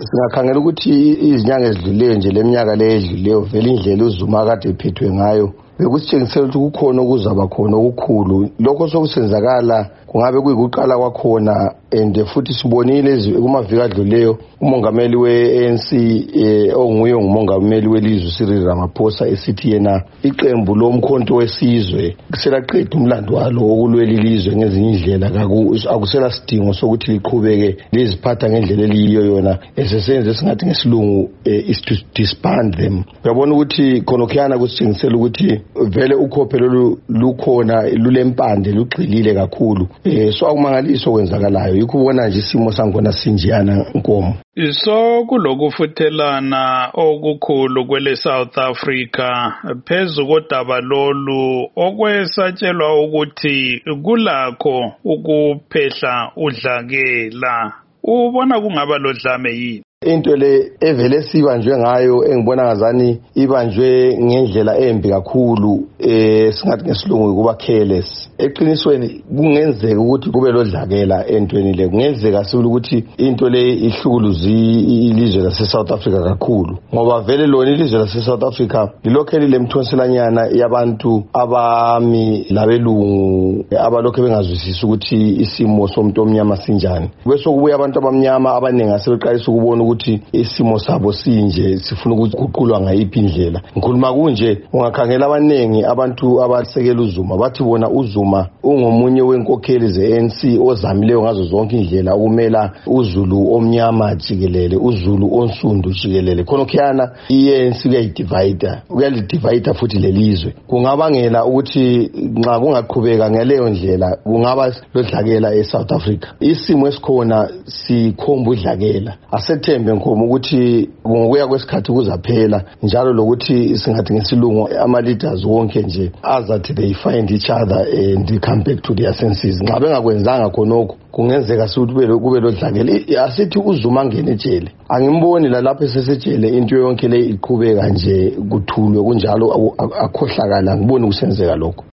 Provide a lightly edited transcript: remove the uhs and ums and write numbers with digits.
Singakhangela ukuthi izinyanga ezidluleyo nje leminyaka le edluleyo vele indlela uZuma kade ephethwe ngayo bekusitshengisela ukuthi kukhona okuzaba khona okukhulu. Lokho sokusenzakala kungabe kuyikuqala kwakhona, and futhi sibonile kumaviki adluleyo umongameli we-ANC onguye ngumongameli welizwe Cyril Ramaphosa esithi yena iqembu lomkhonto wesizwe selaqeda umlando walo wokulwela ilizwe ngezinye indlela, akusela sidingo sokuthi liqhubeke liziphatha ngendlela eliyiyo yona esesenze singathi ngesilungu is to disband them. Uyabona ukuthi khonokhiyana kusitshengisela ukuthi vele ukhophelo lukhona, lulempande, lugxilile kakhulu. So akumangaliso kwenzakalayo, yikho ubona nje isimo sangona sinjiyana Nkomo. So kulokufuthelana okukhulu kwele South Africa phezu kodaba lolu okwesatshelwa ukuthi kulakho ukuphehla udlakela. Ubona kungaba lodlame yini? Into le evele sibanjwe ngayo engibona ngazani ibanjwe ngendlela embi kakhulu, singathi ngesilungu kuba careless. Eqinisweni kungenzeka ukuthi kube lodlakela entweni le, kungenzeka sibili ukuthi into le ihlukuluzi ilizwe lase South Africa kakhulu, ngoba vele lona ilizwe lase South Africa lilokho lilemthonselanyana yabantu abami labelungu abalokho bengazwisisi ukuthi isimo somuntu omnyama sinjani. Bese kubuya abantu abamnyama abaningi asebeqalisa ukubona ukuthi isimo sabo sinje, sifuna ukuguqulwa ngayiphi indlela. Ngikhuluma kunje, ungakhangela abanengi abantu abasekela uZuma bathi bona uZuma ungomunye wenkokheli ze-ANC ozamileyo ngazo zonke indlela ukumela uZulu omnyama jikelele, uZulu onsundu jikelele. Khonokhiyana i-ANC kuyalidivide futhi lelizwe. Kungabangela ukuthi nxa kungaqhubeka ngeleyo ndlela kungaba lodlakela eSouth Africa. Isimo esikhona sikhomba udlakela. Asethembe Nkomo ukuthi ngokuya kwesikhathi kuzaphela, njalo lokuthi singathi ngesilungu ama-leaders wonke nje azathi they find each other and come back to their senses. Nxa bengakwenzanga khonokho kungenzeka ukuthi kube lodlakela. Asithi uZuma ngene ejele, angimboni lapho esesejele into yonke le iqhubeka nje kuthulwe kunjalo akhohlakala, ngiboni kusenzeka lokho.